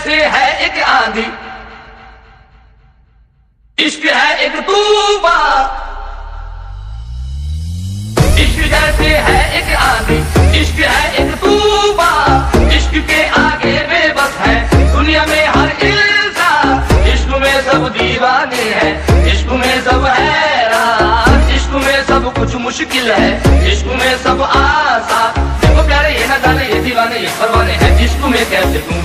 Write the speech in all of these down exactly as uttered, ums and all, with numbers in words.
जैसे है एक आंधी, इश्क है एक तूफान। इश्क जैसे है एक आंधी, इश्क है एक तूफान। इश्क के आगे बेबस है दुनिया में हर इंसान। इश्क में सब दीवाने हैं, इश्क में सब हैरान। इश्क में सब कुछ मुश्किल है, इश्क में सब आसान। देखो प्यारे ये न जाने ये दीवाने ये परवाने हैं, इश्क में कैसे तुम।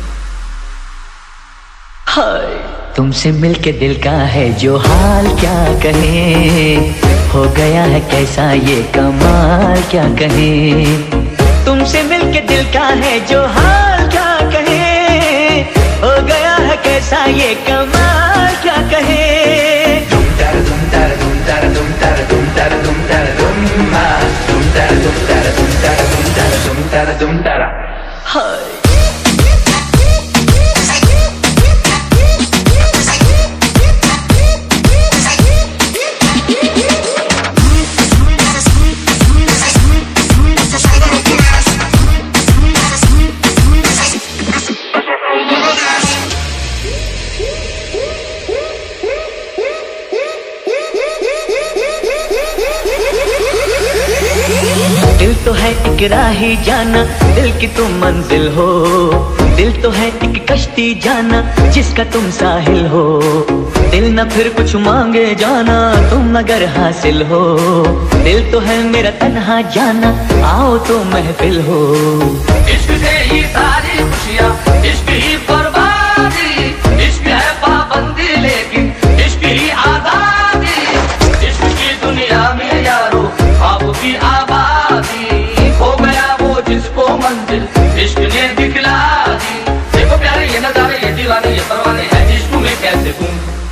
हाय तुमसे मिलके दिल का है जो हाल क्या कहे, हो गया है कैसा ये कमाल क्या कहे। तुमसे मिलके दिल का है जो हाल क्या कहे, हो गया है कैसा ये कमाल क्या कहे। दुम तारा दुम तारा दुम तारा दुम तारा दुम तारा दुम तारा दुम तारा दुम तारा दुम तारा दुम तारा दुम तारा दुम तारा दुम तारा। हाय दिल तो है एक राही जाना, दिल की तुम मंजिल हो। दिल तो है एक कश्ती जाना, जिसका तुम साहिल हो। दिल न फिर कुछ मांगे जाना, तुम अगर हासिल हो। दिल तो है मेरा तन्हा जाना, आओ तो महफिल हो। इश्क से ही सारी खुशियाँ, इश्क ही बर्बादी। इश्क है पाबंदी लेकिन इश्क ही आजादी। इश्क की दुनिया में यारो आपकी आबादी। हो गया वो जिसको मंजिल इश्क ने दिखला दी। देखो प्यारे ये नजारे ये दीवाने ये परवाने हैं, इश्क में कैसे तुम।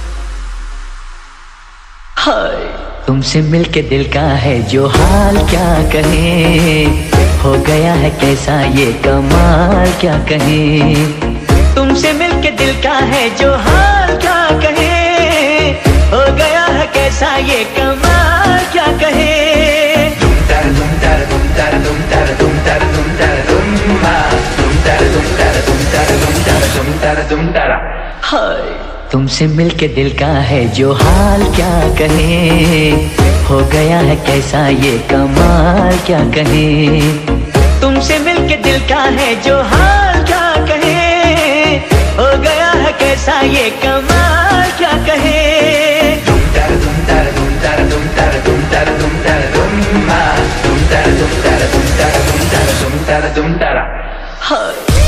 हाय तुमसे मिलके दिल का है जो हाल क्या कहे, हो गया है कैसा ये कमाल क्या कहे। तुमसे मिलके दिल का है जो हाल क्या कहे, हो गया है कैसा ये कमाल क्या कहे। दुम तारा दुम तारा दुम तारा दुम तारा दुम तारा दुम तारा दुम तारा दुम तारा दुम तारा दुम तारा दुम तारा दुम तारा। हाय तुमसे मिलके दिल का है जो हाल क्या कहे, हो गया है कैसा ये कमाल क्या कहे। तुमसे मिलके दिल का है जो हाल क्या कहे, हो गया है कैसा ये कमाल क्या कहे। दुम तारा दुम तारा दुम तारा दुम तारा दुम तारा दुम तारा दुम तारा दुम तारा दुम तारा दुम तारा दुम तारा दुम तारा। हाय